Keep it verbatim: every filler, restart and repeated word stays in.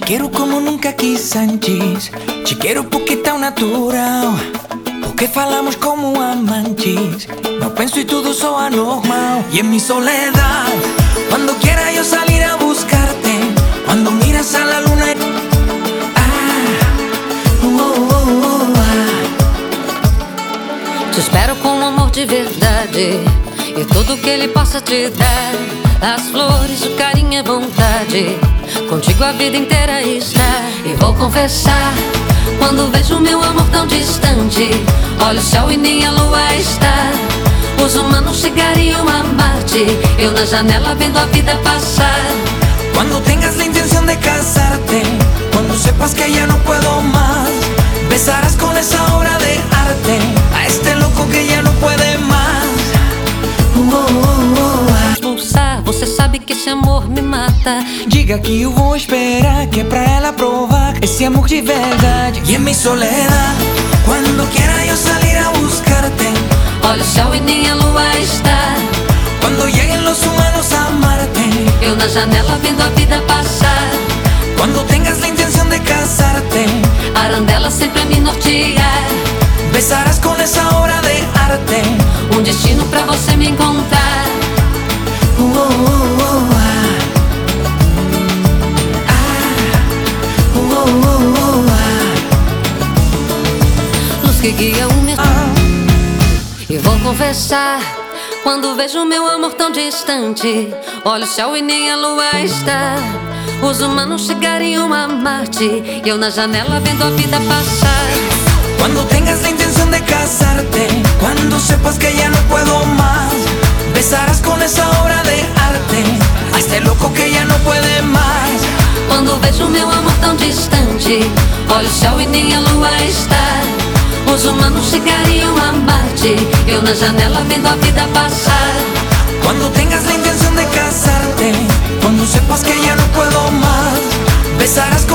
quero como nunca quis antes. Te quero porque tão natural, porque falamos como amantes. Não penso e tudo soa normal. E em mi soledad, quando quiera eu salir a buscarte, quando miras a la luna e... ah, oh, oh, oh, ah. Te espero com amor de verdade e tudo que ele possa te dar. As flores, o carinho e a vontade, contigo a vida inteira está. E vou confessar, quando vejo meu amor tão distante, olho o céu e nem a lua está. Os humanos chegariam a Marte, eu na janela vendo a vida passar. Quando tengas la intención de casarte, cuando sepas que ya no puedo más, besarás con esa obra de arte a este loco que ya no puede más. Oh, oh, oh, ah. Pulsar, você sabe que esse amor me mata. Diga que eu vou esperar, que é pra ela provar esse amor de verdade. E em mi soledad, quando quiera eu salir a buscarte, olha o céu e nem a lua está. Quando lleguen los humanos a Marte, eu na janela vendo a vida passar. Quando tengas la intención de casarte, Arandela sempre a me nortear. besarás con esa obra de arte um destino pra você me encontrar. Oh, oh, oh, ah. Ah. Oh, oh, oh, ah. Luz que guia o meu... Ah. E vou confessar, quando vejo meu amor tão distante, olho o céu e nem a lua está. Os humanos chegariam a Marte, eu na janela vendo a vida passar. Quando tengas la intención de casarte, cuando sepas que ya no puedo más, besarás con esa obra de arte a este loco que ya no puede más. Quando vejo meu amor tão distante, olho o céu e nem a lua está. Os humanos chegariam a Marte, eu na janela vendo a vida passar. Cuando tengas la intención de casarte, cuando sepas que ya no puedo más, besarás con